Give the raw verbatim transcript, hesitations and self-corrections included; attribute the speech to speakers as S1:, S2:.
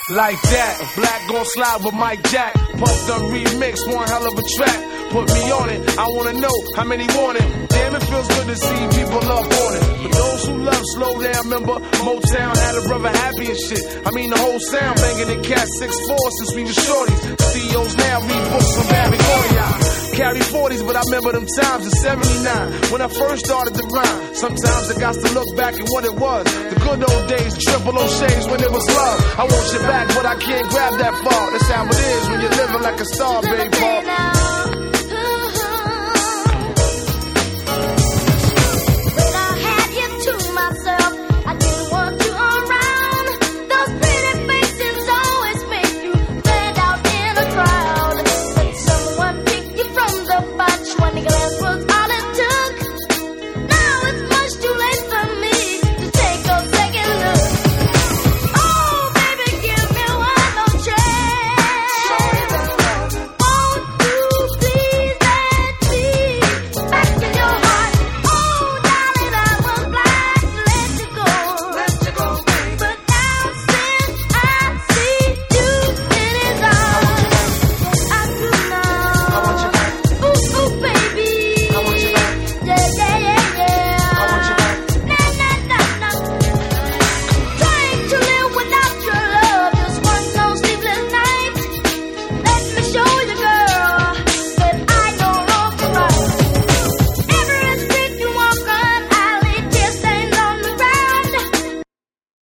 S1: Like that, Black gon' slide with Mike Jack. Puff Dunk remix, one hell of a track. Put me on it, I wanna know how many want it. Damn, it feels good to see people up on it. For those who love slow down, remember Motown had a brother happy and shit. I mean the whole sound banging in Cat six four since we was shorties. C E Os now read books from Barry Gordy. Carry forties, but I remember them times in seventy-nine when I first started to rhyme. Sometimes I got to look back at what it was. The good old days, triple O'Shea's when it was love. I want you back, but I can't grab that far. That's how it is when you're living like a star, baby.